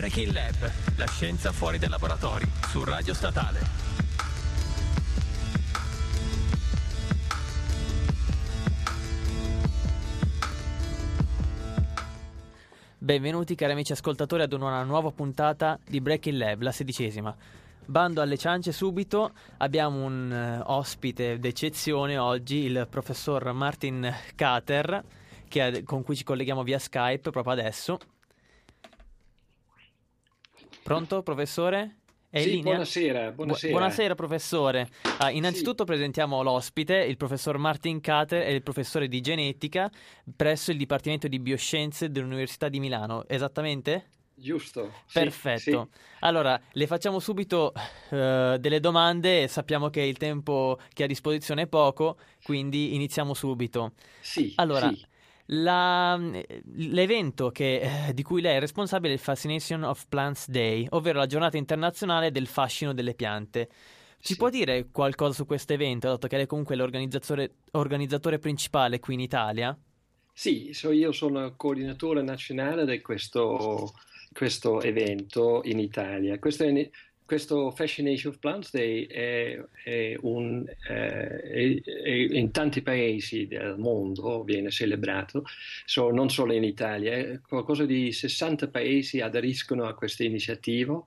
Breaking Lab, la scienza fuori dai laboratori, su Radio Statale. Benvenuti cari amici ascoltatori ad una nuova puntata di Breaking Lab, la 16ª. Bando alle ciance subito, abbiamo un ospite d'eccezione oggi, il professor Martin Kater, con cui ci colleghiamo via Skype proprio adesso. Pronto, professore? È in linea? Buonasera. Buonasera, professore. Innanzitutto presentiamo l'ospite, il professor Martin Kater, è il professore di genetica presso il Dipartimento di Bioscienze dell'Università di Milano, esattamente? Giusto. Perfetto. Sì. Allora, le facciamo subito delle domande, sappiamo che il tempo che ha a disposizione è poco, quindi iniziamo subito. Sì. Allora, sì. l'evento di cui lei è responsabile è il Fascination of Plants Day, ovvero la giornata internazionale del fascino delle piante. Ci può dire qualcosa su questo evento, dato che lei comunque è l'organizzatore principale qui in Italia? Sì, io sono coordinatore nazionale di questo evento in Italia. Questo Fascination of Plants Day è in tanti paesi del mondo viene celebrato, non solo in Italia. Qualcosa di 60 paesi aderiscono a questa iniziativa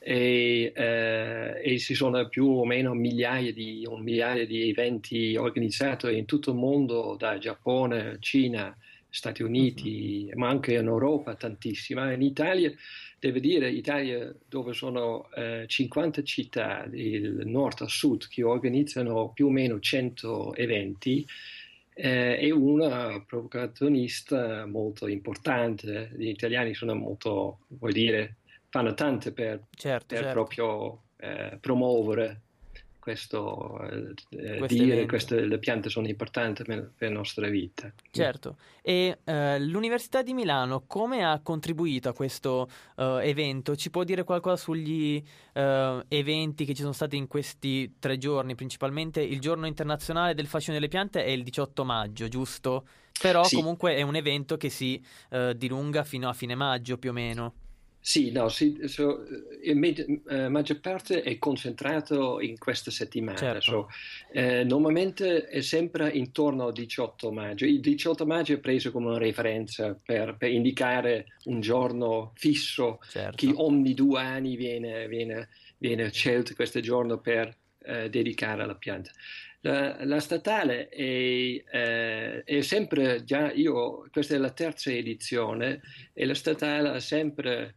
e ci sono più o meno un migliaio di eventi organizzati in tutto il mondo, da Giappone, Cina, Stati Uniti, ma anche in Europa tantissima. In Italia, devo dire, dove sono 50 città, il nord a sud, che organizzano più o meno 100 eventi, è una protagonista molto importante. Gli italiani sono molto, fanno tanto per proprio promuovere questo, dire che le piante sono importanti per la nostra vita. Certo. E l'Università di Milano come ha contribuito a questo evento? Ci può dire qualcosa sugli eventi che ci sono stati in questi 3 giorni? Principalmente il giorno internazionale del fascino delle piante è il 18 maggio, giusto? Però sì. Comunque è un evento che si dilunga fino a fine maggio più o meno. Sì, no, maggior parte è concentrato in questa settimana. Certo. Normalmente è sempre intorno al 18 maggio. Il 18 maggio è preso come una referenza per indicare un giorno fisso, Certo. che ogni 2 anni viene scelto questo giorno per dedicare alla pianta. La statale è sempre questa è la 3ª edizione, e la statale ha sempre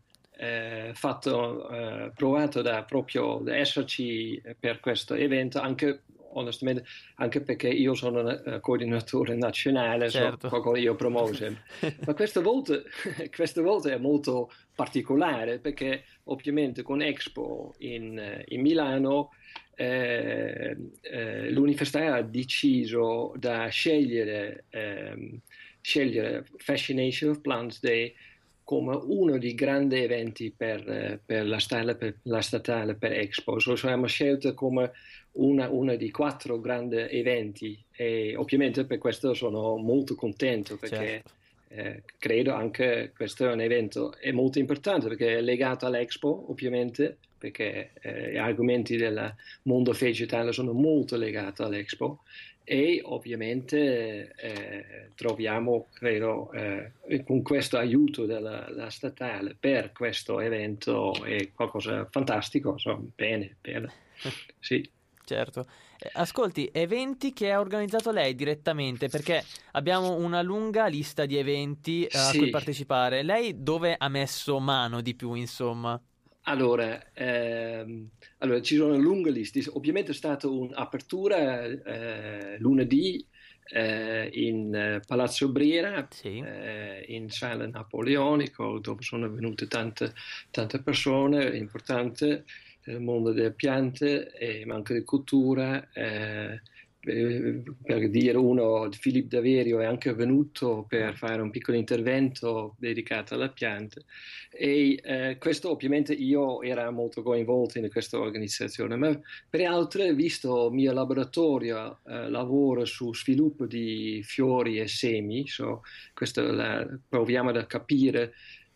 provato da esserci per questo evento, onestamente, anche perché io sono coordinatore nazionale, certo. io promuovo sempre. Ma questa volta è molto particolare, perché ovviamente con Expo in Milano l'università ha deciso da scegliere Fascination of Plants Day come uno dei grandi eventi per la statale per Expo. Abbiamo scelto come uno dei 4 grandi eventi, e ovviamente per questo sono molto contento, perché credo anche questo è un evento molto importante, perché è legato all'Expo, ovviamente, perché gli argomenti del mondo vegetale sono molto legati all'Expo, e ovviamente troviamo, credo, con questo aiuto della statale per questo evento è qualcosa di fantastico, bene. Sì. Certo. Ascolti, eventi che ha organizzato lei direttamente, perché abbiamo una lunga lista di eventi a cui partecipare. Lei dove ha messo mano di più, insomma? Allora, ci sono lunghe liste. Ovviamente è stata un'apertura lunedì in Palazzo Brera, in sala napoleonico, dove sono venute tante persone importanti nel mondo delle piante, ma anche di cultura. Per dire uno, Filippo Daverio è anche venuto per fare un piccolo intervento dedicato alla pianta, e questo ovviamente io ero molto coinvolto in questa organizzazione, ma per altre, visto il mio laboratorio lavoro su sviluppo di fiori e semi, proviamo a capire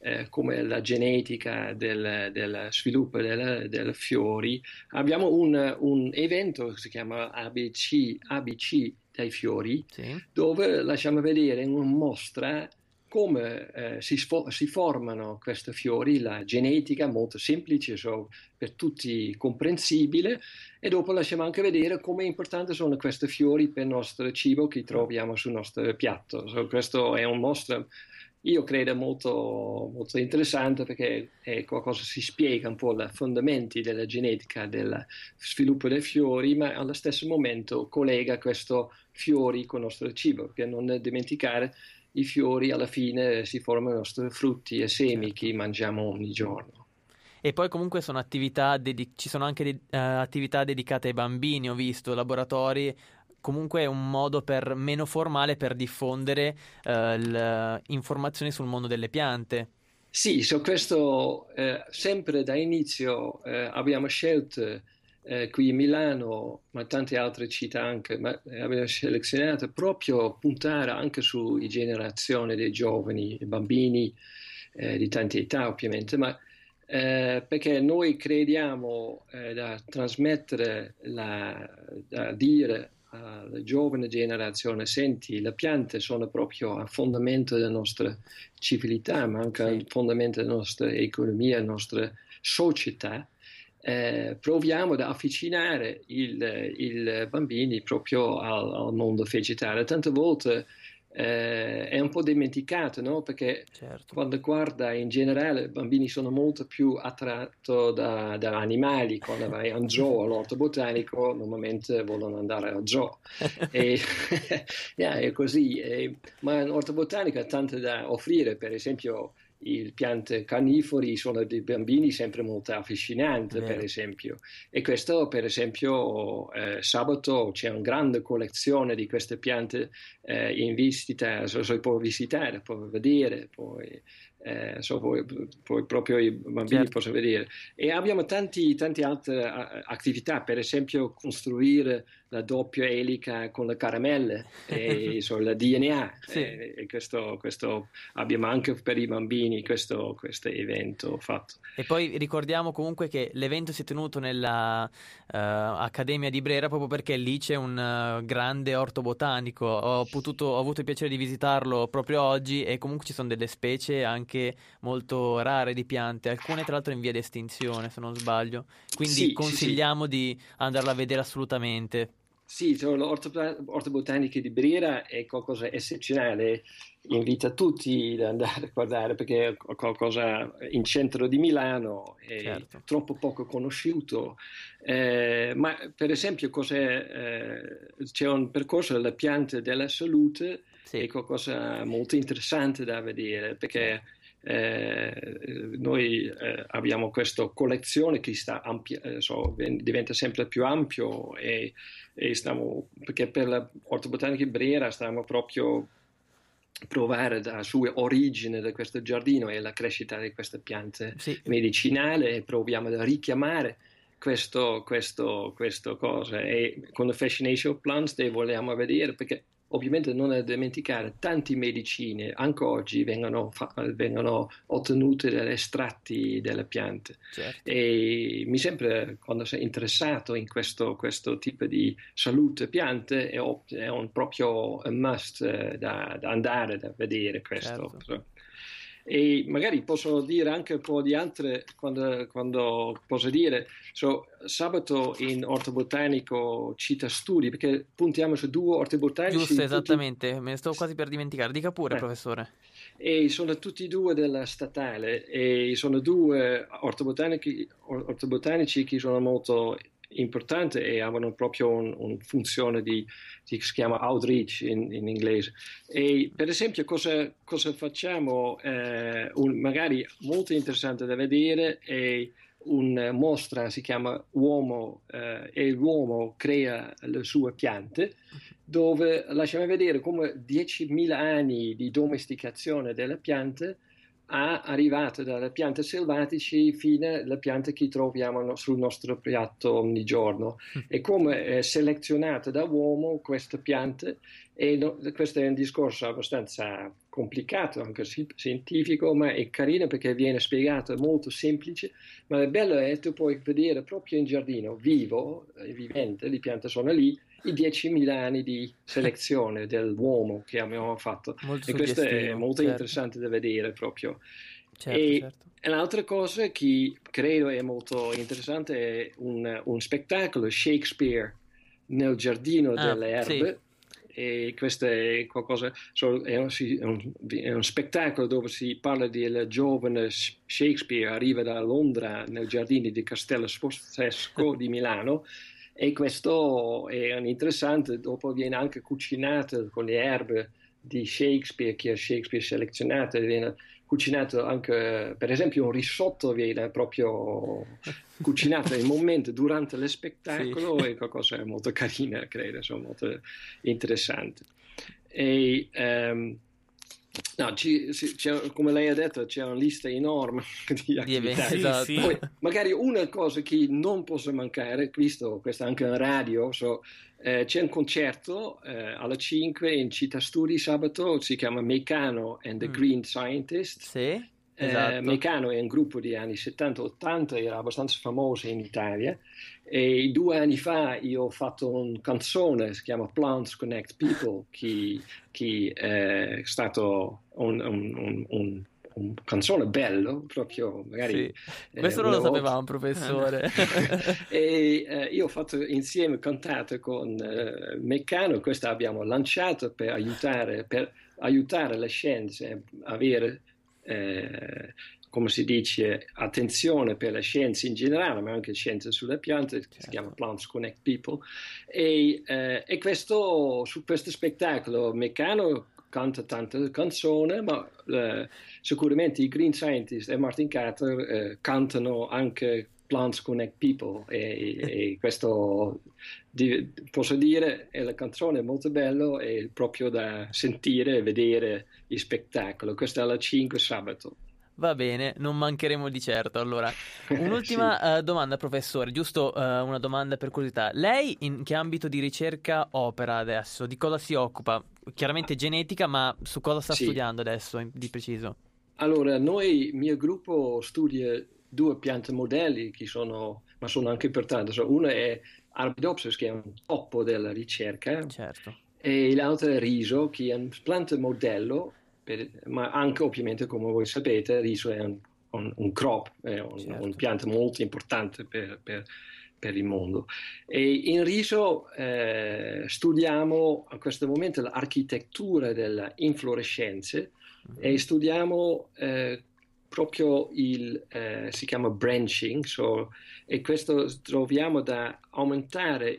come la genetica del sviluppo dei fiori. Abbiamo un evento che si chiama ABC dei fiori, Sì. dove lasciamo vedere in una mostra come si formano questi fiori, la genetica molto semplice, per tutti comprensibile, e dopo lasciamo anche vedere come importanti sono questi fiori per il nostro cibo che troviamo sul nostro piatto. Questo è un mostra, io credo, molto, molto interessante, perché è qualcosa, si spiega un po' i fondamenti della genetica del sviluppo dei fiori, ma allo stesso momento collega questi fiori con il nostro cibo, perché non dimenticare, i fiori alla fine si formano i nostri frutti e semi che mangiamo ogni giorno. E poi comunque sono attività ci sono anche attività dedicate ai bambini, ho visto, laboratori, comunque è un modo meno formale per diffondere informazioni sul mondo delle piante. Sì, su questo sempre da inizio abbiamo scelto qui a Milano, ma tante altre città anche, ma abbiamo selezionato proprio puntare anche sulla generazione dei giovani, bambini di tante età ovviamente, ma perché noi crediamo da trasmettere, da dire alla giovane generazione: senti, le piante sono proprio a fondamento della nostra civiltà, ma anche a fondamento della nostra economia, della nostra società. Proviamo ad avvicinare i bambini proprio al mondo vegetale. Tante volte è un po' dimenticato, no? Perché quando guarda in generale, i bambini sono molto più attratti da animali. Quando vai a un zoo, all'orto botanico, normalmente vogliono andare al zoo. È così. Ma in orto botanico ha tanto da offrire. Per esempio, i piante carnivori sono dei bambini sempre molto affascinanti, per esempio. E questo, per esempio, sabato c'è una grande collezione di queste piante in visita, puoi visitare, puoi vedere, poi proprio i bambini possono vedere. E abbiamo tante altre attività, per esempio costruire la doppia elica con le caramelle, la DNA. E questo abbiamo anche per i bambini questo evento fatto. E poi ricordiamo comunque che l'evento si è tenuto nella Accademia di Brera, proprio perché lì c'è un grande orto botanico. Ho avuto il piacere di visitarlo proprio oggi, e comunque ci sono delle specie anche molto rare di piante, alcune tra l'altro in via di estinzione, se non sbaglio. Quindi consigliamo di andarla a vedere assolutamente. Sì, l'orto botanico di Brera è qualcosa di eccezionale. Invito tutti ad andare a guardare, perché è qualcosa in centro di Milano, è troppo poco conosciuto. Ma per esempio c'è un percorso delle piante della salute, è qualcosa molto interessante da vedere, perché noi abbiamo questa collezione che diventa sempre più ampio, e perché per l'orto botanico di Brera stiamo proprio provare la sua origine di questo giardino e la crescita di queste piante medicinali, e proviamo a richiamare questo cosa, e con la Fascination of Plants vogliamo vedere, perché ovviamente non è da dimenticare, tante medicine anche oggi vengono ottenute dagli estratti delle piante. E mi sembra, quando sei interessato in questo tipo di salute piante, è un proprio must da andare a vedere questo. E magari posso dire anche un po' di altre, quando posso dire, sabato in orto botanico Città Studi, perché puntiamo su 2 orti botanici. Giusto, esattamente, me ne sto quasi per dimenticare, dica pure, professore. E sono tutti 2 della statale, e sono 2 ortobotanici che sono molto importanti e hanno proprio una funzione che si chiama outreach in inglese. E per esempio cosa facciamo, magari molto interessante da vedere, è una mostra, si chiama Uomo, e l'uomo crea le sue piante, dove lasciamo vedere come 10.000 anni di domesticazione delle piante arrivate dalle piante selvatiche fino alle piante che troviamo sul nostro piatto ogni giorno. E come è selezionata da uomo queste piante, questo è un discorso abbastanza complicato, anche scientifico, ma è carino perché viene spiegato, è molto semplice, ma il bello è che tu puoi vedere proprio in giardino, vivente, le piante sono lì, i 10.000 anni di selezione dell'uomo che abbiamo fatto. Molto E questo è suggestivo, molto certo. interessante da vedere proprio. Certo, E certo. un'altra cosa che credo è molto interessante è un spettacolo Shakespeare nel giardino delle Sì. erbe. E questo è qualcosa, è un spettacolo dove si parla del giovane Shakespeare, arriva da Londra nel giardino di Castello Sforzesco di Milano. E questo è un interessante, dopo viene anche cucinato con le erbe di Shakespeare, che è Shakespeare selezionato, viene cucinato anche, per esempio un risotto viene proprio cucinato in momento durante lo spettacolo, Sì. è qualcosa molto carina, credo, insomma, molto interessante. E, no, come lei ha detto, c'è una lista enorme di attività. eventi, esatto. Sì. Poi, magari una cosa che non posso mancare, visto questo è anche un radio, c'è un concerto alle 5 in Città Studi sabato, si chiama Meccano and the Green Scientist. Sì, esatto. Meccano è un gruppo di anni 70-80, era abbastanza famoso in Italia, e 2 anni fa io ho fatto una canzone, si chiama Plants Connect People, che è stato un canzone bello, proprio magari... Sì. Questo non lo sapevamo, professore. E io ho fatto insieme cantate con Meccano, questa abbiamo lanciato per aiutare le scienze a avere come si dice, attenzione per le scienze in generale, ma anche scienze sulle piante, che si chiama Plants Connect People. E su questo spettacolo Meccano canta tante canzoni, ma sicuramente i Green Scientist e Martin Carter cantano anche Plants Connect People e questo posso dire è la canzone molto bella, è proprio da sentire e vedere il spettacolo. Questo è alla 5 sabato. Va bene, non mancheremo di certo. Allora, un'ultima domanda, professore, giusto una domanda per curiosità. Lei in che ambito di ricerca opera adesso? Di cosa si occupa? Chiaramente genetica, ma su cosa sta studiando adesso di preciso? Allora, il mio gruppo studia 2 piante modelli che sono anche importanti. Una è Arabidopsis, che è un topo della ricerca, certo. E l'altra è riso, che è un pianta modello, ma anche ovviamente, come voi sapete, il riso è un crop, è un pianta molto importante per il mondo. E in riso studiamo a questo momento l'architettura delle inflorescenze e studiamo proprio si chiama branching, e questo troviamo da aumentare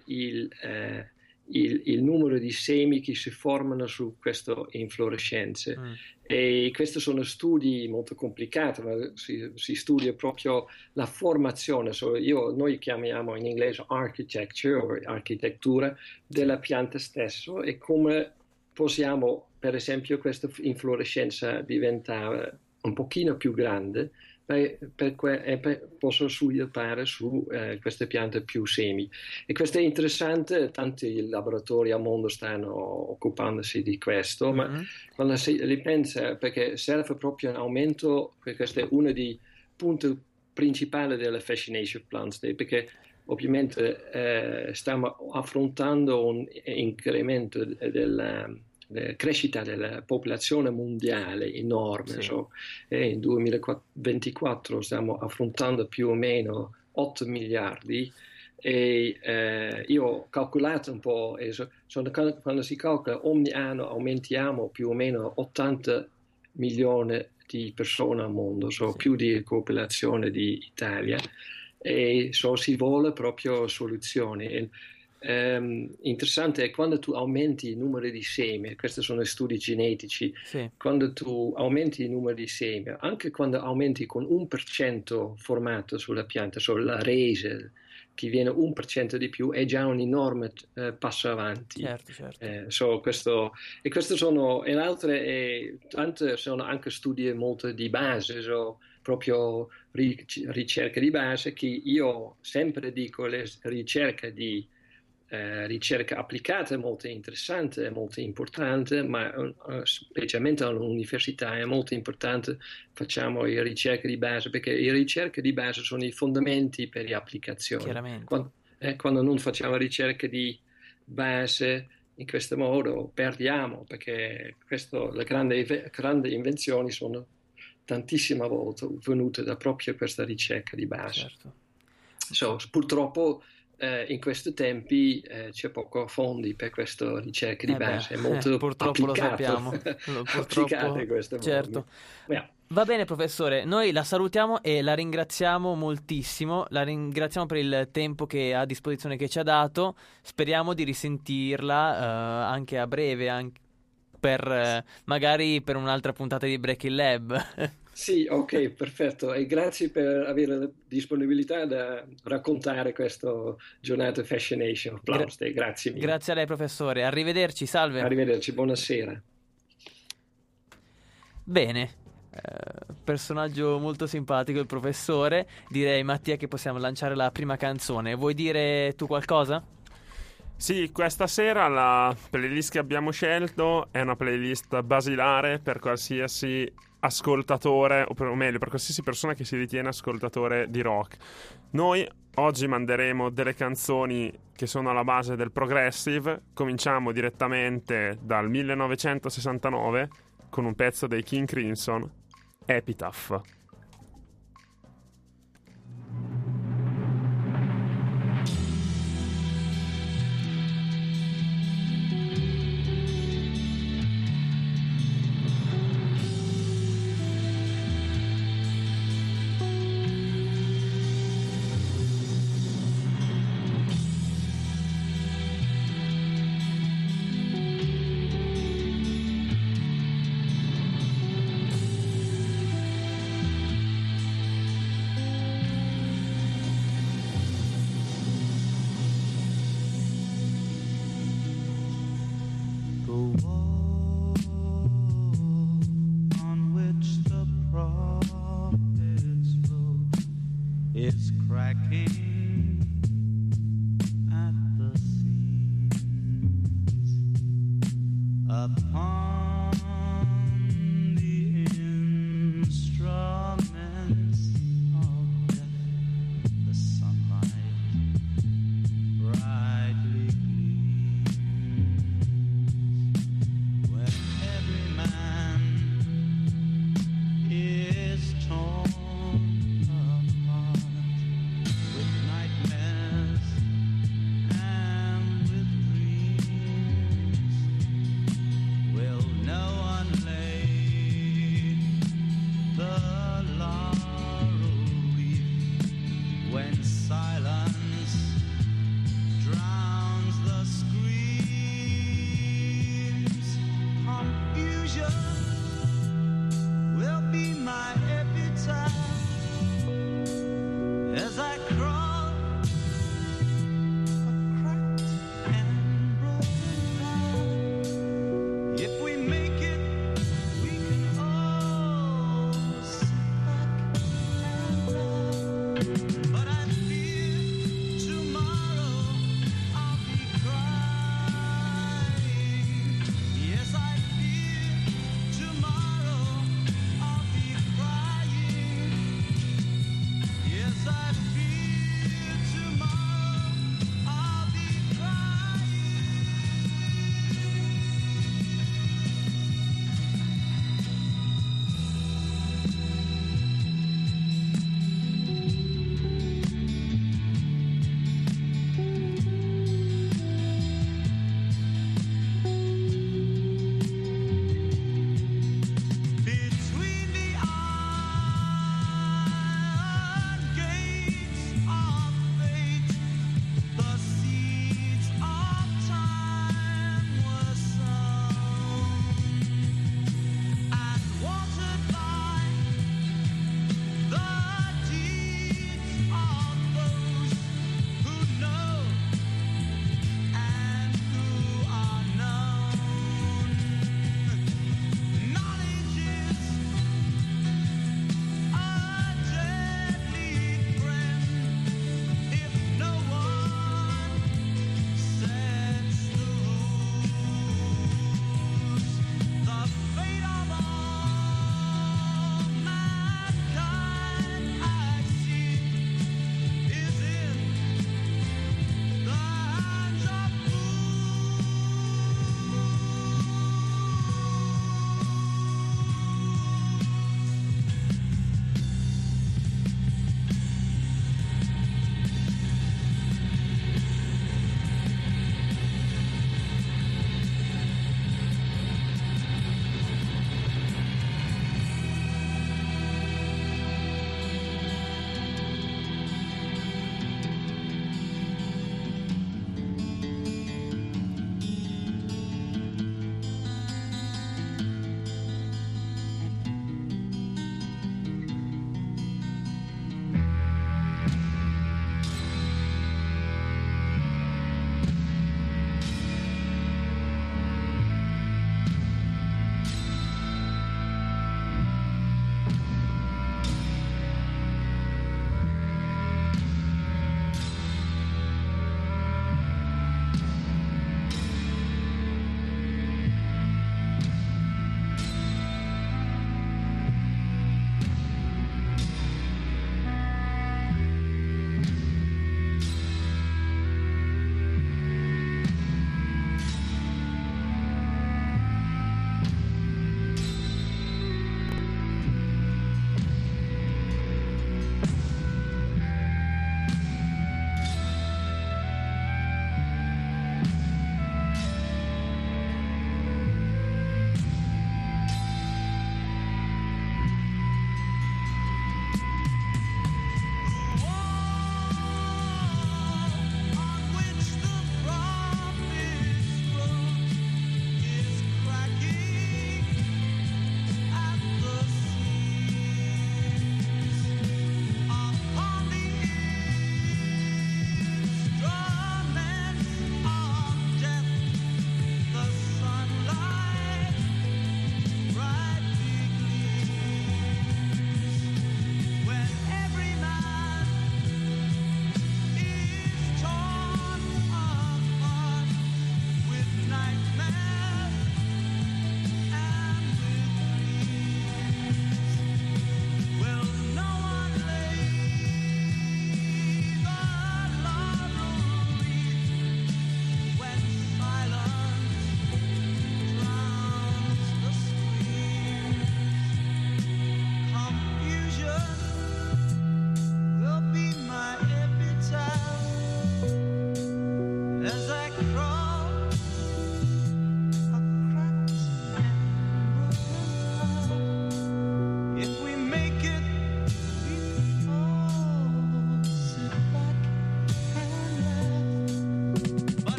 il numero di semi che si formano su queste inflorescenze. E questi sono studi molto complicati, ma si studia proprio la formazione. Noi chiamiamo in inglese architecture o architettura della pianta stessa e come possiamo, per esempio, questa inflorescenza diventare un pochino più grande posso sviluppare su queste piante più semi. E questo è interessante, tanti laboratori al mondo stanno occupandosi di questo, ma quando si ripensa, perché serve proprio un aumento, perché questo è uno dei punti principali della Fascination Plants Day, perché ovviamente stiamo affrontando un incremento della crescita della popolazione mondiale enorme. In 2024 stiamo affrontando più o meno 8 miliardi e io ho calcolato un po', quando si calcola ogni anno aumentiamo più o meno 80 milioni di persone al mondo, più di popolazione di Italia, e si vuole proprio soluzioni. Interessante è quando tu aumenti il numero di semi, questi sono studi genetici, quando tu aumenti il numero di semi, anche quando aumenti con 1% formato sulla pianta, la resa chi viene 1% di più è già un enorme passo avanti. Certo. Questo sono, e l'altro tante sono anche studi molto di base, proprio ricerche di base, che io sempre dico, le ricerca applicata è molto interessante, è molto importante, ma specialmente all'università è molto importante facciamo le ricerche di base, perché le ricerche di base sono i fondamenti per le applicazioni. Chiaramente. Quando non facciamo ricerche di base in questo modo perdiamo, perché le grandi invenzioni sono tantissime volte venute da proprio questa ricerca di base. Certo. Purtroppo in questi tempi c'è poco fondi per queste ricerche di base, è molto purtroppo applicato. Lo sappiamo. Applicate in questo certo. modo. Va bene professore, noi la salutiamo e la ringraziamo moltissimo, la ringraziamo per il tempo che ha a disposizione, che ci ha dato, speriamo di risentirla anche a breve, magari per un'altra puntata di Breaking Lab. Sì, ok, perfetto, e grazie per avere la disponibilità da raccontare questa giornata Fascination Plows Day. Grazie mille. Grazie a lei professore, arrivederci, salve. Arrivederci, buonasera. Bene. Personaggio molto simpatico il professore. Direi, Mattia, che possiamo lanciare la prima canzone. Vuoi dire tu qualcosa? Sì, questa sera la playlist che abbiamo scelto è una playlist basilare per qualsiasi ascoltatore, o meglio per qualsiasi persona che si ritiene ascoltatore di rock. Noi oggi manderemo delle canzoni che sono alla base del progressive. Cominciamo direttamente dal 1969 con un pezzo dei King Crimson, Epitaph. Well,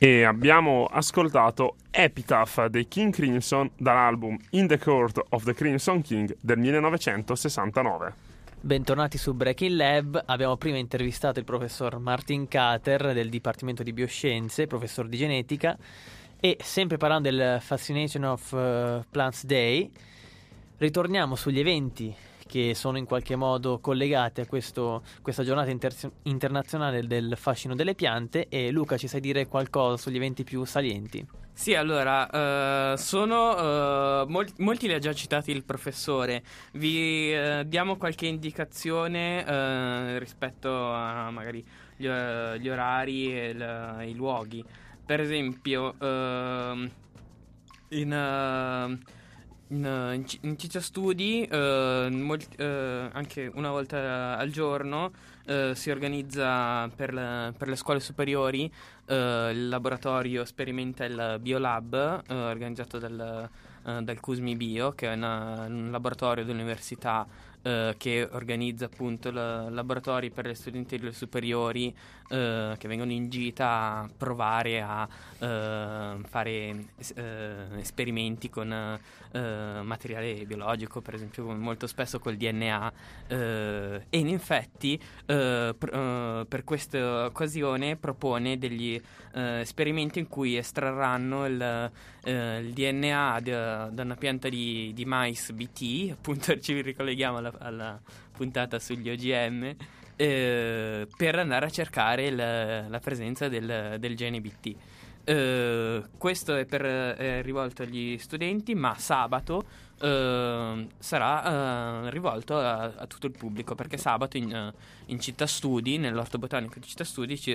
E abbiamo ascoltato Epitaph dei King Crimson dall'album In the Court of the Crimson King del 1969. Bentornati su Breaking Lab. Abbiamo prima intervistato il professor Martin Kater del Dipartimento di Bioscienze, professor di genetica, e sempre parlando del Fascination of Plants Day ritorniamo sugli eventi che sono in qualche modo collegati a questa giornata internazionale del fascino delle piante. E Luca, ci sai dire qualcosa sugli eventi più salienti? Sì, allora, molti li ha già citati il professore. Vi diamo qualche indicazione rispetto a magari gli orari e i luoghi. Per esempio, in Ciccia Studi anche una volta al giorno si organizza per le scuole superiori il laboratorio Experimental Biolab organizzato dal CUSMI Bio, che è un laboratorio dell'università che organizza appunto laboratori per gli studenti delle superiori che vengono in gita a provare a fare esperimenti con materiale biologico, per esempio molto spesso col DNA, e in effetti per questa occasione propone degli esperimenti in cui estrarranno il DNA da una pianta di mais BT, appunto ci ricolleghiamo alla puntata sugli OGM, per andare a cercare la presenza del gene BT. Questo è rivolto agli studenti, ma sabato sarà rivolto a tutto il pubblico, perché sabato in Città Studi, nell'Orto Botanico di Città Studi, ci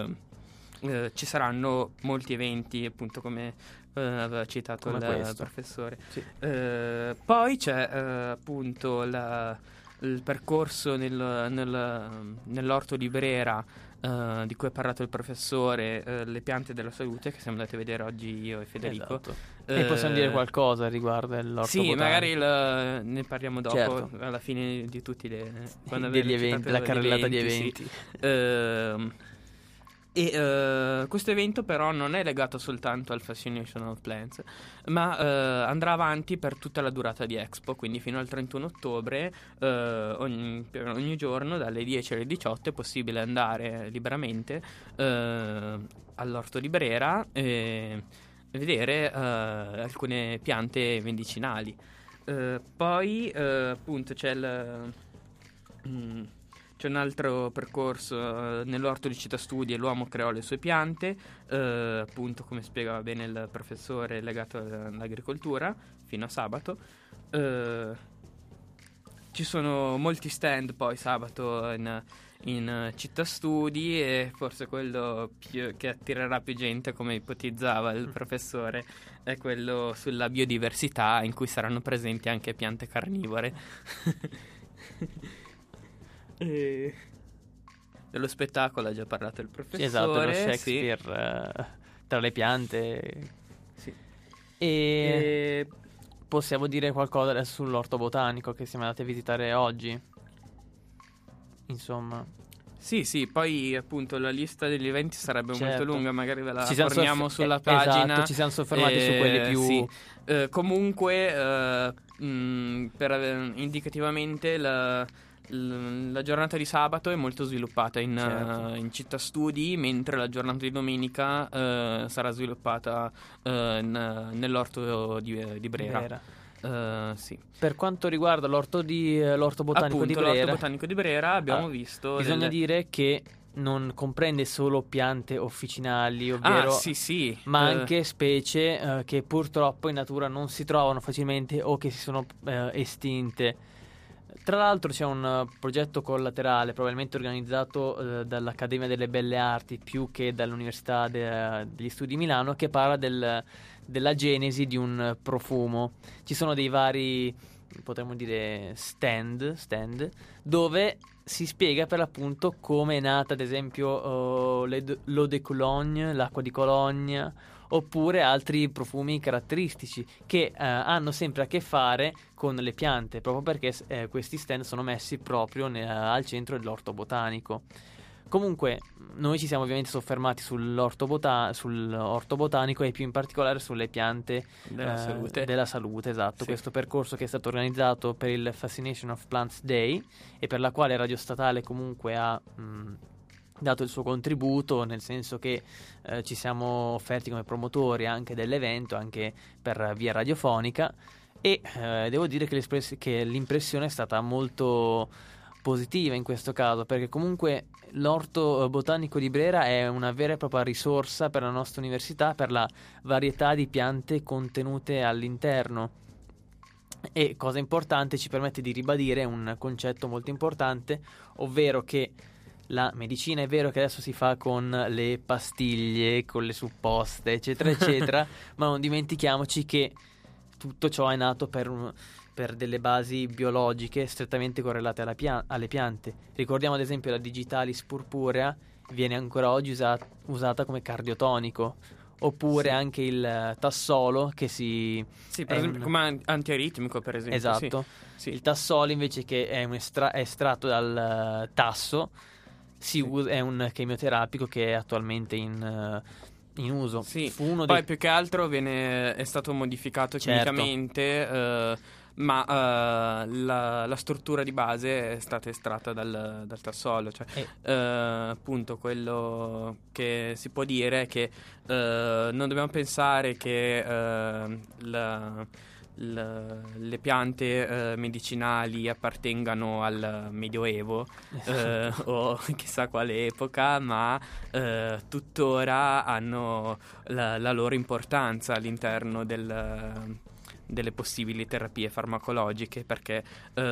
saranno molti eventi, appunto, come aveva citato il professore. Sì. Poi c'è appunto il percorso nell'orto di Brera, di cui ha parlato il professore, le piante della salute, che siamo andati a vedere oggi io e Federico. Esatto. E possiamo dire qualcosa riguardo l'orto botanico? Sì, botanico? Magari ne parliamo dopo, certo, alla fine di tutti degli eventi, la carrellata di eventi. Sì. Questo evento però non è legato soltanto al Fascination of Plants, ma andrà avanti per tutta la durata di Expo, quindi fino al 31 ottobre ogni giorno dalle 10 alle 18 è possibile andare liberamente all'Orto di Brera e vedere alcune piante medicinali. Poi appunto c'è un altro percorso nell'orto di Città Studi, e l'uomo creò le sue piante, appunto, come spiegava bene il professore, legato all'agricoltura, fino a sabato. Ci sono molti stand poi sabato in Città Studi, e forse quello che attirerà più gente, come ipotizzava il professore, è quello sulla biodiversità, in cui saranno presenti anche piante carnivore. Dello spettacolo ha già parlato il professore. Esatto, lo Shakespeare, sì. Tra le piante. Sì. E possiamo dire qualcosa adesso sull'orto botanico che siamo andati a visitare oggi? Insomma. Sì, poi appunto la lista degli eventi sarebbe certo, molto lunga, magari ve la forniamo sulla pagina. Esatto, ci siamo soffermati su quelli più... Sì. Comunque, indicativamente la giornata di sabato è molto sviluppata in Città Studi, mentre la giornata di domenica sarà sviluppata nell'orto di Brera. Sì. Per quanto riguarda l'orto botanico di Brera, l'orto botanico di Brera abbiamo visto bisogna dire che non comprende solo piante officinali, ovvero sì, ma anche specie che purtroppo in natura non si trovano facilmente o che si sono estinte. Tra l'altro c'è un progetto collaterale, probabilmente organizzato dall'Accademia delle Belle Arti più che dall'Università degli Studi di Milano, che parla della genesi di un profumo. Ci sono dei vari, potremmo dire, stand dove si spiega per l'appunto come è nata, ad esempio, l'eau de Cologne, l'acqua di Cologna, oppure altri profumi caratteristici che hanno sempre a che fare con le piante, proprio perché questi stand sono messi proprio al centro dell'orto botanico. Comunque, noi ci siamo ovviamente soffermati sull'orto botanico e più in particolare sulle piante della salute, esatto. Sì. Questo percorso che è stato organizzato per il Fascination of Plants Day e per la quale Radio Statale comunque ha dato il suo contributo, nel senso che ci siamo offerti come promotori anche dell'evento, anche per via radiofonica, e devo dire che l'impressione è stata molto positiva in questo caso, perché comunque l'orto botanico di Brera è una vera e propria risorsa per la nostra università, per la varietà di piante contenute all'interno. E cosa importante, ci permette di ribadire un concetto molto importante, ovvero che la medicina è vero che adesso si fa con le pastiglie, con le supposte, eccetera eccetera, ma non dimentichiamoci che tutto ciò è nato per delle basi biologiche strettamente correlate alle piante. Ricordiamo ad esempio la Digitalis purpurea viene ancora oggi usata come cardiotonico, oppure anche il tassolo che sì, per esempio, come antiaritmico per esempio. Esatto, sì. Il tassolo invece che è estratto dal tasso è un chemioterapico che è attualmente in uso. Sì, poi più che altro è stato modificato chimicamente, ma la struttura di base è stata estratta dal tassolo, cioè appunto quello che si può dire è che non dobbiamo pensare che le piante medicinali appartengano al Medioevo o chissà quale epoca, ma tuttora hanno la loro importanza all'interno delle possibili terapie farmacologiche, perché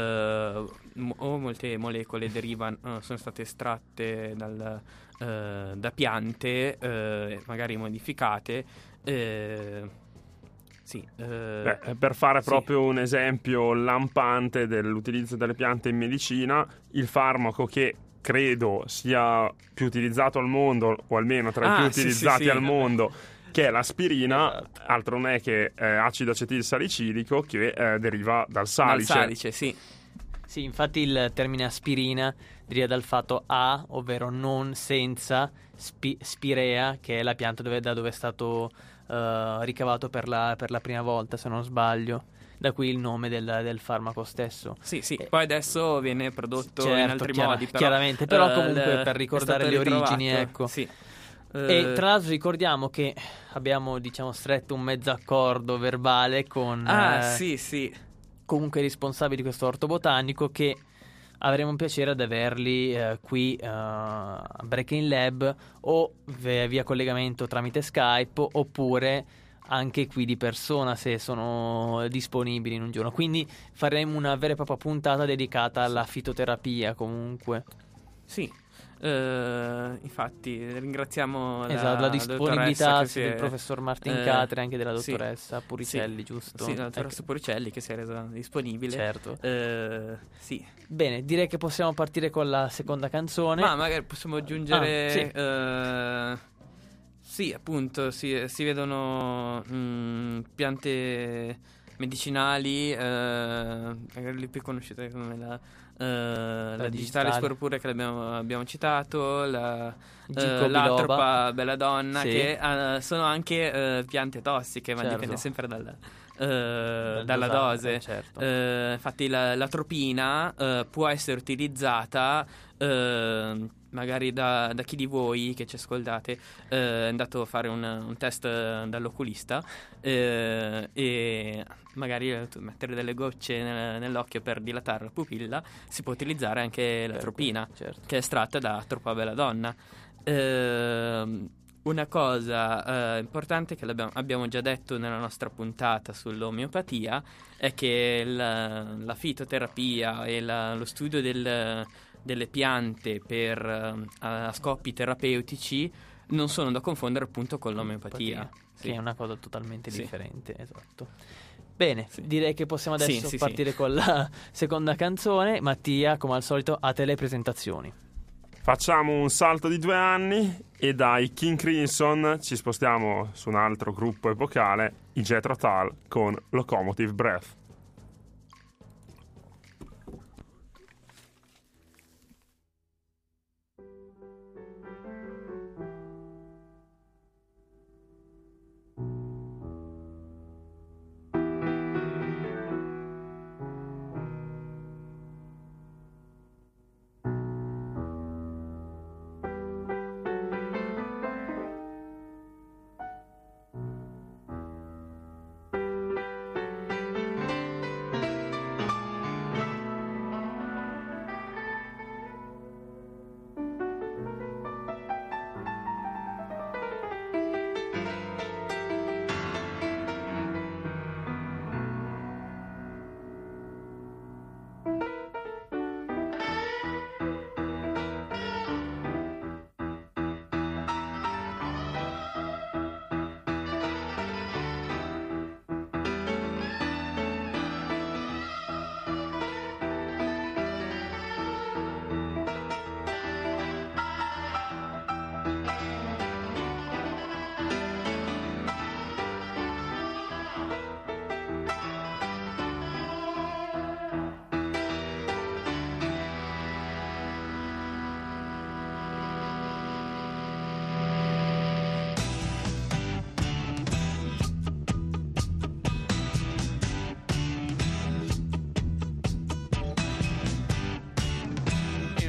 molte molecole sono state estratte da piante magari modificate. Per fare proprio un esempio lampante dell'utilizzo delle piante in medicina, il farmaco che credo sia più utilizzato al mondo, o almeno tra i più utilizzati al mondo, che è l'aspirina, esatto, altro non è che acido acetilsalicilico che deriva dal salice. Dal salice, sì. Sì, infatti il termine aspirina deriva dal fatto a, ovvero non, senza, spirea, che è la pianta da dove è stato ricavato per la prima volta, se non sbaglio, da qui il nome del farmaco stesso. Sì, poi adesso viene prodotto in altri modi, però, chiaramente, però comunque per ricordare le origini, ecco. Sì. E tra l'altro ricordiamo che abbiamo, stretto un mezzo accordo verbale con comunque i responsabili di questo orto botanico, che avremo un piacere ad averli qui a Breaking Lab, o via collegamento tramite Skype, oppure anche qui di persona se sono disponibili in un giorno. Quindi faremo una vera e propria puntata dedicata alla fitoterapia comunque. Sì. Infatti ringraziamo la disponibilità del professor Martin Catre e anche della dottoressa Puricelli, giusto? Sì, la dottoressa Puricelli che si è resa disponibile. Certo. Sì. Bene, direi che possiamo partire con la seconda canzone. Ma magari possiamo aggiungere sì, appunto, si vedono piante medicinali, magari le più conosciute come la Digitalis purpurea che abbiamo citato, l'Atropa belladonna, che sono anche piante tossiche, ma dipende sempre dalla dose. Certo. Infatti l'atropina può essere utilizzata, magari da chi di voi che ci ascoltate è andato a fare un test dall'oculista, e magari mettere delle gocce nell'occhio per dilatare la pupilla. Si può utilizzare anche l'atropina, che è estratta da Atropa belladonna. Una cosa importante che abbiamo già detto nella nostra puntata sull'omeopatia è che la fitoterapia e lo studio delle piante per a scopi terapeutici non sono da confondere appunto con l'omeopatia, che è una cosa totalmente differente. Esatto. Bene, direi che possiamo adesso partire con la seconda canzone. Mattia, come al solito, a te le presentazioni. Facciamo un salto di 2 anni e dai King Crimson ci spostiamo su un altro gruppo epocale, i Jethro Tull con Locomotive Breath.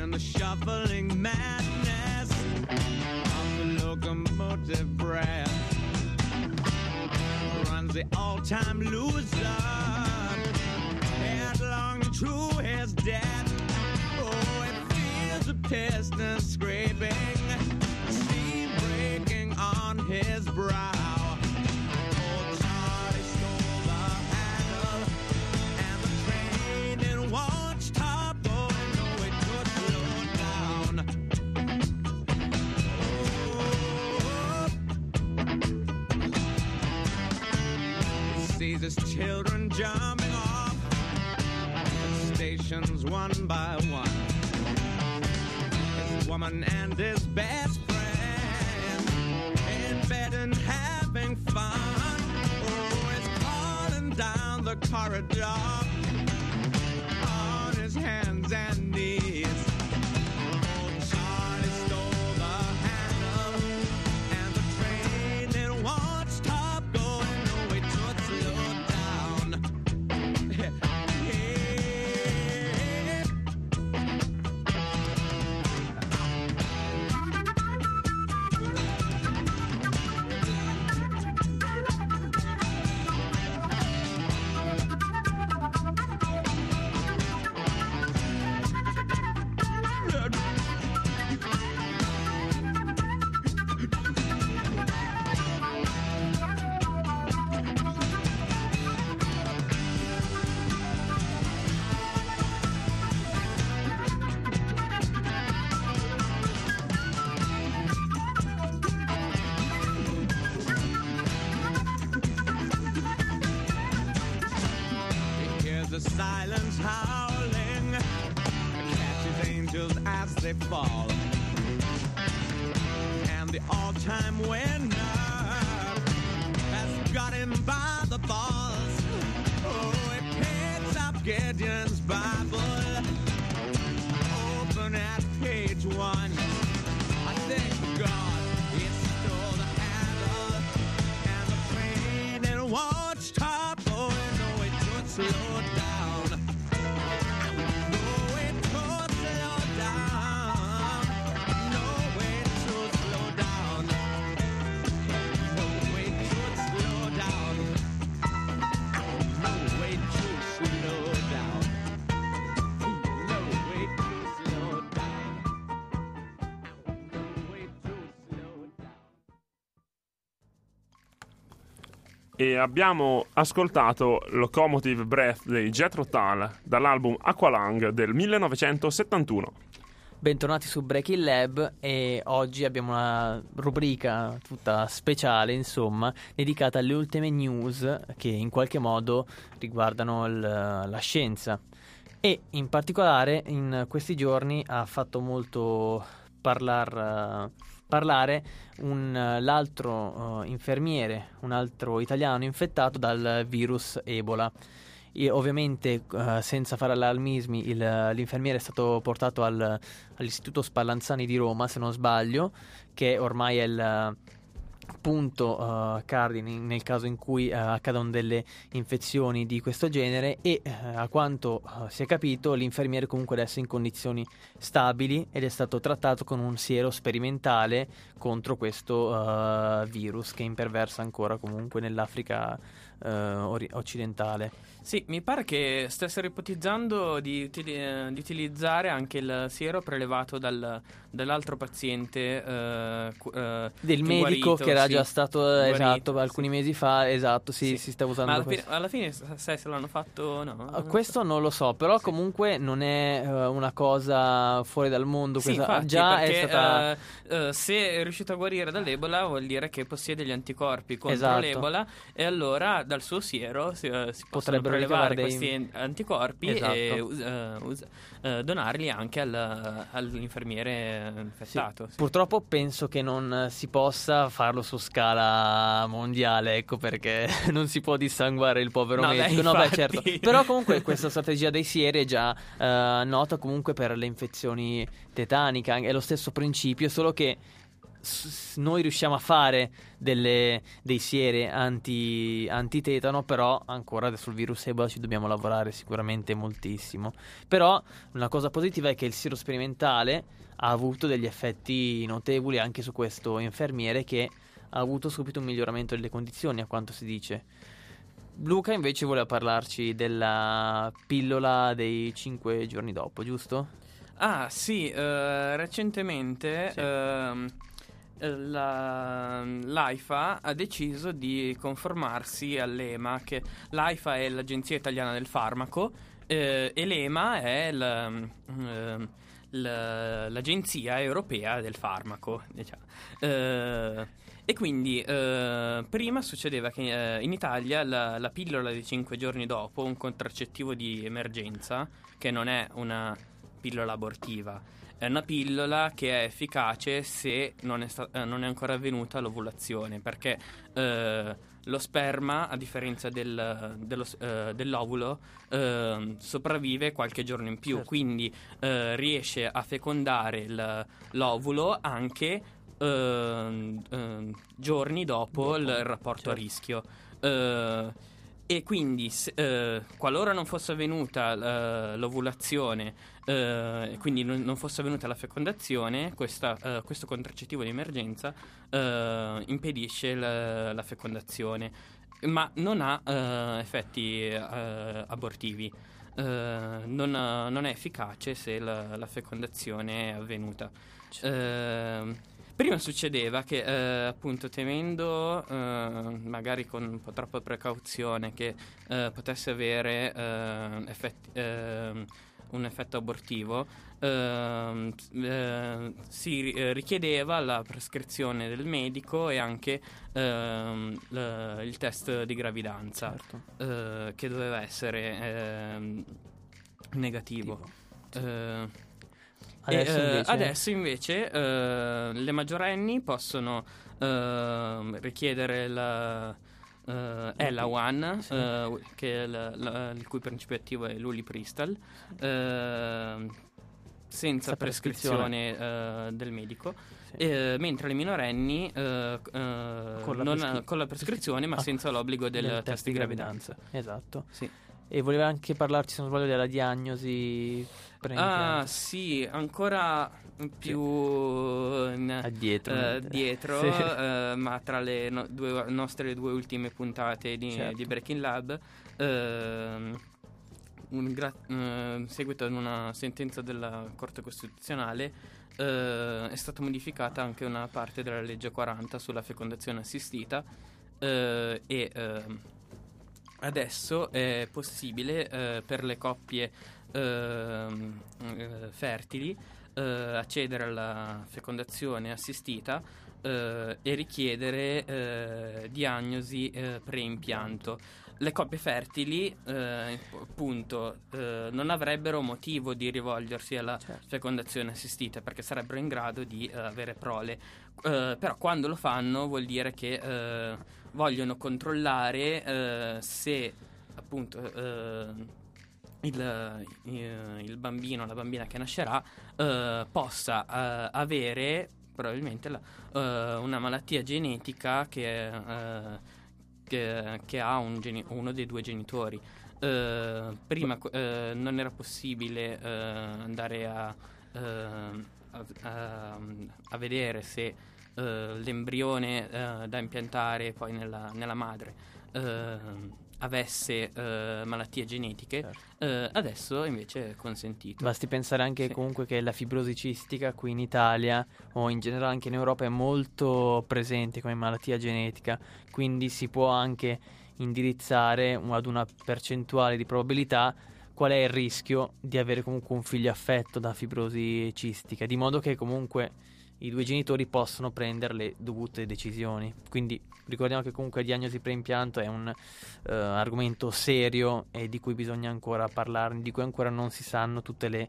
and the shuffling madness of the locomotive breath runs the all-time loser headlong to his death. Oh, it feels the piston scraping, steam breaking on his brow. Oh, Charlie stole the handle, and the train it won't stop going. No, it could slow down. Oh, he sees his children jumping off stations one by one. His woman and his best friend in bed and having fun. Oh, he's calling down the corridor on his hands and knees. Oh, Charlie stole the handle, and the train it won't stop going. No, it should slow down. The silence howling catches angels as they fall, and the all-time winner has got him by the balls. Oh, he picks up Gideon's Bible, open at page 1. I thank God he stole the handle, and the train it won't stop. Oh, no, it could slow down. E abbiamo ascoltato Locomotive Breath dei Jethro Tull dall'album Aqualung del 1971. Bentornati su Breaking Lab, e oggi abbiamo una rubrica tutta speciale, insomma, dedicata alle ultime news che in qualche modo riguardano la scienza. E in particolare in questi giorni ha fatto molto parlare l'altro infermiere, un altro italiano infettato dal virus Ebola. E ovviamente senza fare allarmismi, l'infermiere è stato portato all'Istituto Spallanzani di Roma, se non sbaglio, che ormai è il punto cardine nel caso in cui accadano delle infezioni di questo genere, e a quanto si è capito l'infermiere comunque adesso è in condizioni stabili ed è stato trattato con un siero sperimentale contro questo virus che imperversa ancora comunque nell'Africa occidentale. Sì, mi pare che stessero ipotizzando di utilizzare anche il siero prelevato dall'altro paziente del medico guarito, che era sì, già stato guarito, esatto alcuni sì. mesi fa, esatto, sì, si stava usando. Ma questo. alla fine sai se l'hanno fatto o no? Questo non lo so, però sì. Comunque non è una cosa fuori dal mondo. Sì, questa infatti, già perché, è stata se è riuscito a guarire dall'Ebola vuol dire che possiede gli anticorpi contro Esatto. l'Ebola, e allora dal suo siero si possono Potrebbero prelevare ricavare questi anticorpi Esatto. e donarli anche all'infermiere infettato. Sì. Purtroppo penso che non si possa farlo su scala mondiale, ecco perché non si può dissanguare il povero No, medico. beh, No, beh, infatti. certo. Però comunque questa strategia dei sieri è già nota comunque per le infezioni tetaniche, è lo stesso principio, solo che noi riusciamo a fare dei sieri antitetano, però ancora sul virus Ebola ci dobbiamo lavorare sicuramente moltissimo. Però una cosa positiva è che il siero sperimentale ha avuto degli effetti notevoli anche su questo infermiere, che ha avuto subito un miglioramento delle condizioni, a quanto si dice. Luca invece voleva parlarci della pillola dei 5 giorni dopo, giusto? Ah sì, recentemente l'AIFA ha deciso di conformarsi all'EMA, che l'AIFA è l'Agenzia Italiana del Farmaco e l'EMA è l'Agenzia Europea del Farmaco, diciamo. E quindi prima succedeva che in Italia la pillola di 5 giorni dopo, un contraccettivo di emergenza, che non è una pillola abortiva, è una pillola che è efficace se non è ancora avvenuta l'ovulazione, perché lo sperma, a differenza dell'ovulo, sopravvive qualche giorno in più, certo. Quindi riesce a fecondare l'ovulo anche giorni dopo il rapporto, certo, a rischio. E quindi qualora non fosse avvenuta l'ovulazione, quindi non fosse avvenuta la fecondazione, questo contraccettivo di emergenza impedisce la fecondazione, ma non ha effetti abortivi. Non è efficace se la fecondazione è avvenuta. Prima succedeva che appunto temendo magari con un po' troppa precauzione che potesse avere un effetto abortivo, si richiedeva la prescrizione del medico e anche il test di gravidanza, certo, che doveva essere negativo. Adesso invece le maggiorenni possono richiedere la ELA-1, sì, che è il cui principio attivo è l'ulipristal, senza prescrizione del medico, sì, mentre le minorenni con la prescrizione ma senza l'obbligo del test di gravidanza. Esatto. Sì. E voleva anche parlarci, se non sbaglio, della diagnosi Ah sì, ancora più dietro, sì, ma tra le nostre due ultime puntate certo, di Breaking Lab, seguito ad una sentenza della Corte Costituzionale, è stata modificata anche una parte della legge 40 sulla fecondazione assistita, e adesso è possibile per le coppie fertili accedere alla fecondazione assistita e richiedere diagnosi preimpianto. Le coppie fertili appunto non avrebbero motivo di rivolgersi alla, certo, fecondazione assistita, perché sarebbero in grado di avere prole, però quando lo fanno vuol dire che vogliono controllare se appunto il bambino, la bambina che nascerà possa avere probabilmente una malattia genetica che ha uno dei due genitori. Prima non era possibile andare a vedere se l'embrione da impiantare poi nella madre avesse malattie genetiche, certo, adesso invece è consentito. Basti pensare anche, sì, comunque che la fibrosi cistica qui in Italia o in generale anche in Europa è molto presente come malattia genetica, quindi si può anche indirizzare ad una percentuale di probabilità qual è il rischio di avere comunque un figlio affetto da fibrosi cistica, di modo che comunque i due genitori possono prendere le dovute decisioni. Quindi ricordiamo che comunque la diagnosi preimpianto è un argomento serio e di cui bisogna ancora parlare, di cui ancora non si sanno tutte le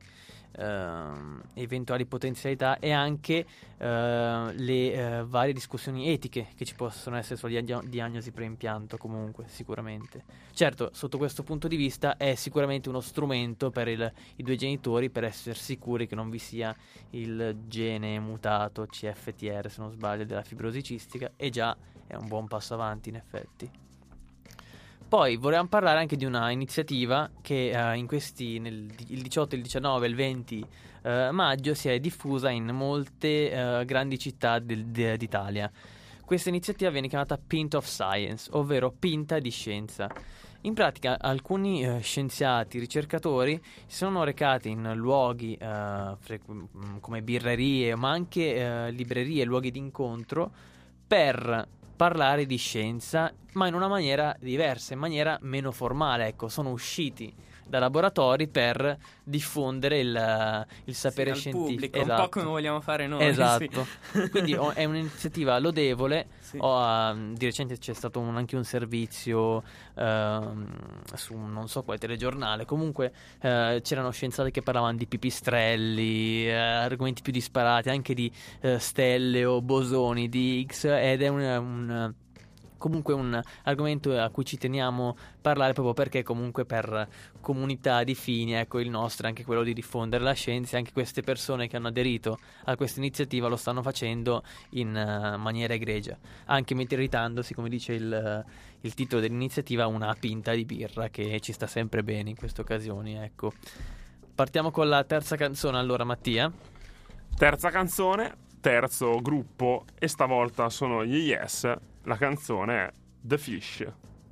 eventuali potenzialità e anche le varie discussioni etiche che ci possono essere sulla diagnosi preimpianto. Comunque sicuramente, certo, sotto questo punto di vista è sicuramente uno strumento per i due genitori per essere sicuri che non vi sia il gene mutato CFTR, se non sbaglio, della fibrosi cistica, e già è un buon passo avanti in effetti. Poi volevamo parlare anche di una iniziativa che il 18, il 19 e il 20 maggio si è diffusa in molte grandi città d'Italia. Questa iniziativa viene chiamata Pint of Science, ovvero pinta di scienza. In pratica alcuni scienziati, ricercatori si sono recati in luoghi come birrerie, ma anche librerie, luoghi di incontro, per parlare di scienza, ma in una maniera diversa, in maniera meno formale. Ecco, sono usciti da laboratori per diffondere il sapere scientifico pubblico, esatto. Un po' come vogliamo fare noi. Esatto. Sì. Quindi è un'iniziativa lodevole. Sì. Di recente c'è stato anche un servizio su non so quale telegiornale. Comunque c'erano scienziati che parlavano di pipistrelli, argomenti più disparati, anche di stelle o bosoni di Higgs, ed è comunque un argomento a cui ci teniamo a parlare, proprio perché comunque per comunità di fini, ecco, il nostro è anche quello di diffondere la scienza, e anche queste persone che hanno aderito a questa iniziativa lo stanno facendo in maniera egregia, anche meritandosi, come dice il titolo dell'iniziativa, una pinta di birra, che ci sta sempre bene in queste occasioni, ecco. Partiamo con la terza canzone allora, Mattia. Terza canzone, terzo gruppo, e stavolta sono gli Yes. La canzone è The Fish.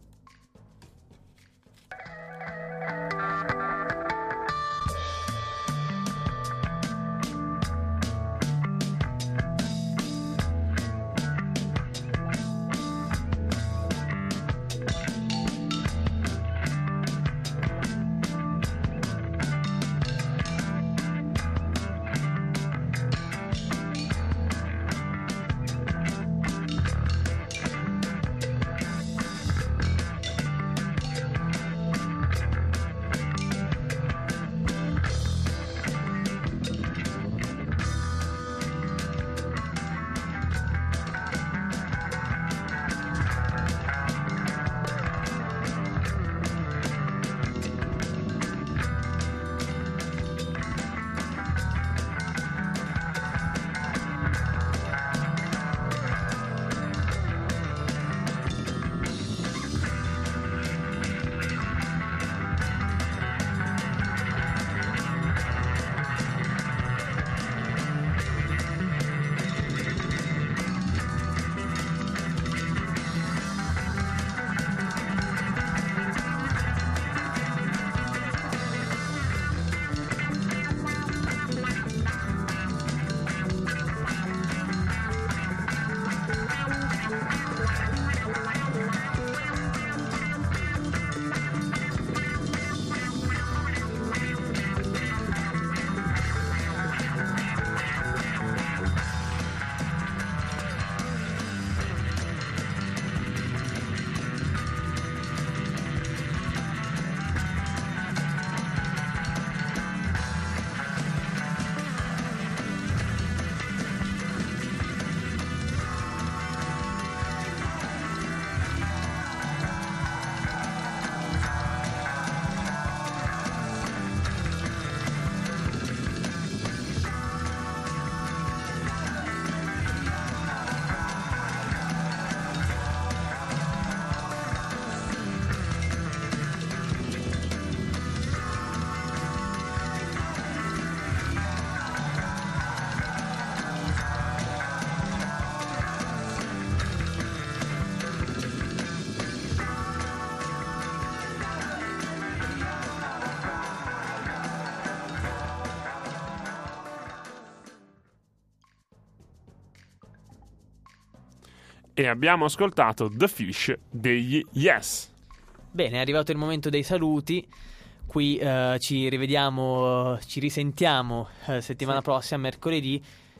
E abbiamo ascoltato The Fish degli Yes. Bene, è arrivato il momento dei saluti. Qui ci rivediamo, ci risentiamo settimana prossima, mercoledì,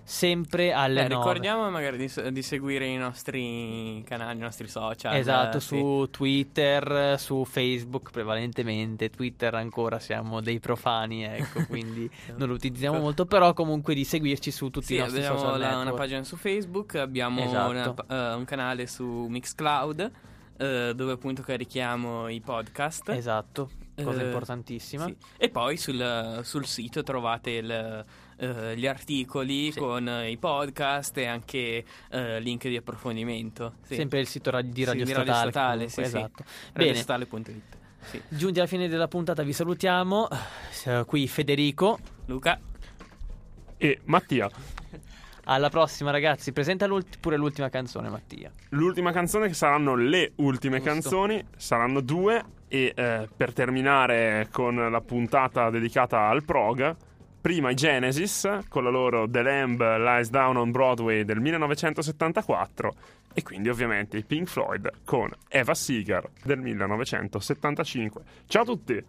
sempre alle 9. Ricordiamo magari di seguire i nostri canali, i nostri social. Esatto, su Twitter, su Facebook prevalentemente. Twitter ancora siamo dei profani, ecco, quindi non lo utilizziamo molto, però comunque di seguirci su tutti i nostri social network. Abbiamo una pagina su Facebook, abbiamo un canale su Mixcloud, dove appunto carichiamo i podcast. Esatto, cosa importantissima. Sì. E poi sul sito trovate gli articoli con i podcast e anche link di approfondimento. Sì. Sempre il sito di Radio di Statale. Radio Statale, Comunque, esatto. Bene. Bene, radiostatale.it. Sì. giunti alla fine della puntata vi salutiamo. Qui Federico, Luca e Mattia. alla prossima ragazzi. Presenta pure l'ultima canzone, Mattia. L'ultima canzone, che saranno le ultime Giusto. canzoni, saranno 2. E per terminare con la puntata dedicata al prog, prima i Genesis con la loro The Lamb Lies Down on Broadway del 1974, e quindi ovviamente i Pink Floyd con Eva Seeger del 1975. Ciao a tutti!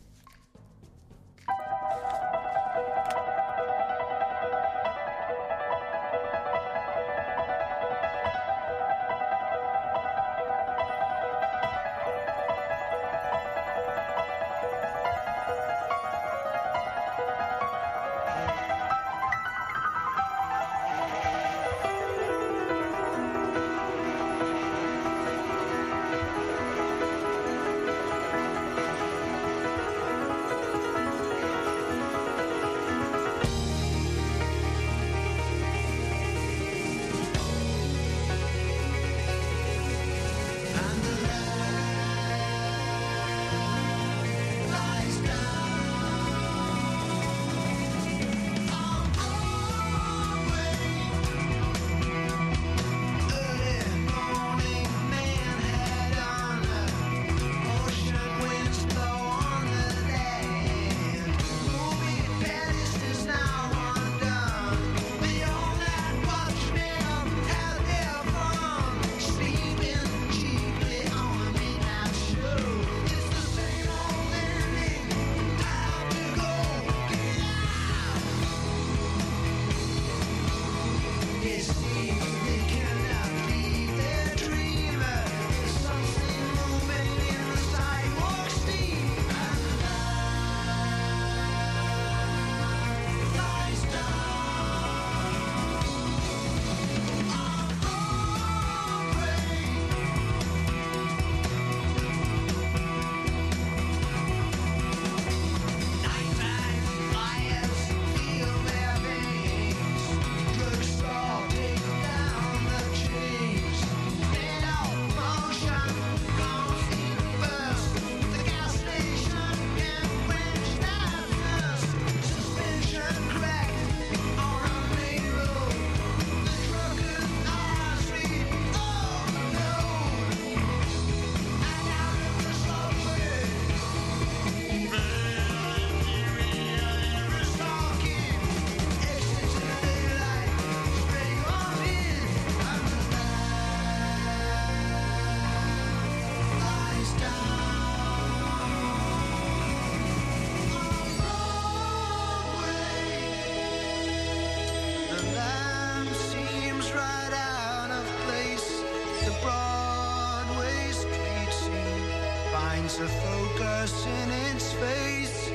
finds a focus in its face.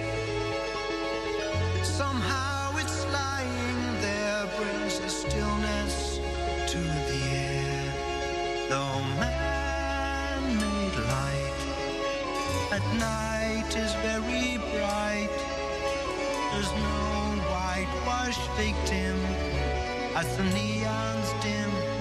Somehow it's lying there, brings a stillness to the air. Though man-made light at night is very bright, there's no whitewashed victim as the neons dim.